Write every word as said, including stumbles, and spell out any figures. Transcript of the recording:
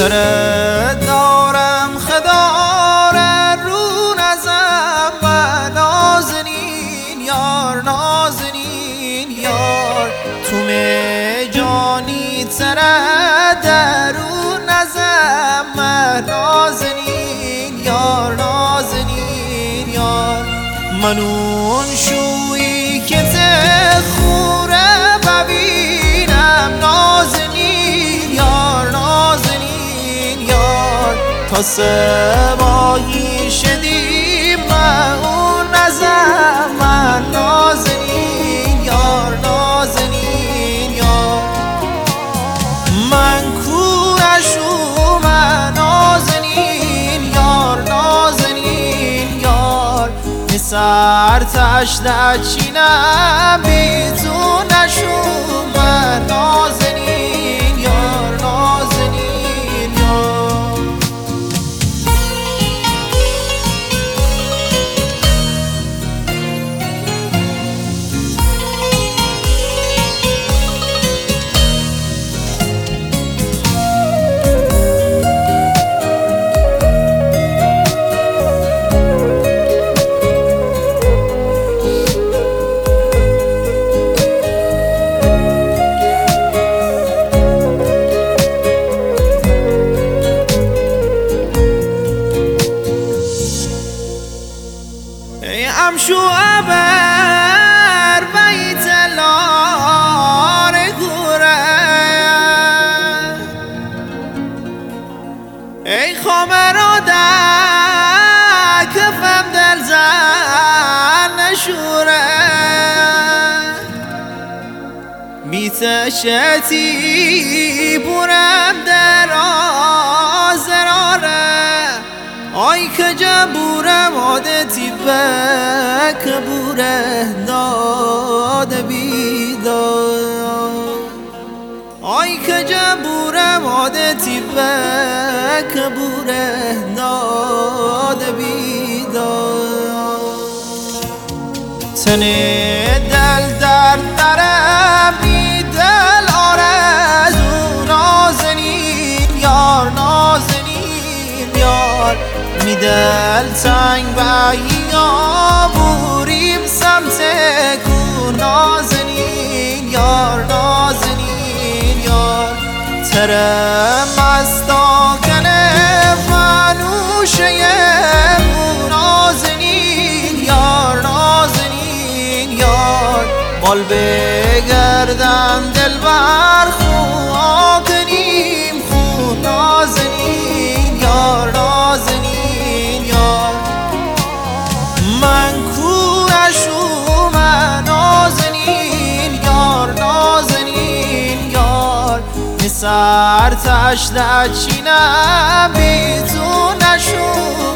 چرا دارم خدار رو نزم و نازنین یار نازنین یار تو می جانی تره درون نزم و نازنین یار نازنین یار من اون شویی که تخوره ببینم نازنین یار نازنین یار تا سبایی شدیم من اون نزم من نازنین یار نازنین یار من کورشو من نازنین یار نازنین یار سر تشت چینم بی تو نشو من نازنین یار نازنین یار امشو ابر بیت لار گوره ای خامرا در کفم دل زن نشوره میتشتی بورم در آزراره آی که جبورم عادتی بک بوره داد بیداد آی که جبورم عادتی بک بوره داد بیداد تنه دل در درم بی دل آرزو نازنین یار نازنین یار می دل تنگ بایی آبوریم سمت کو نازنین یار نازنین یار تره مستاکنه فنوشه مو نازنین یار نازنین یار بال بگردم دل بر خواه کنیم خو نازنین یار نازنین یار من کورشو من نازنین یار نازنین یار سر تشت چینم بی تو نشو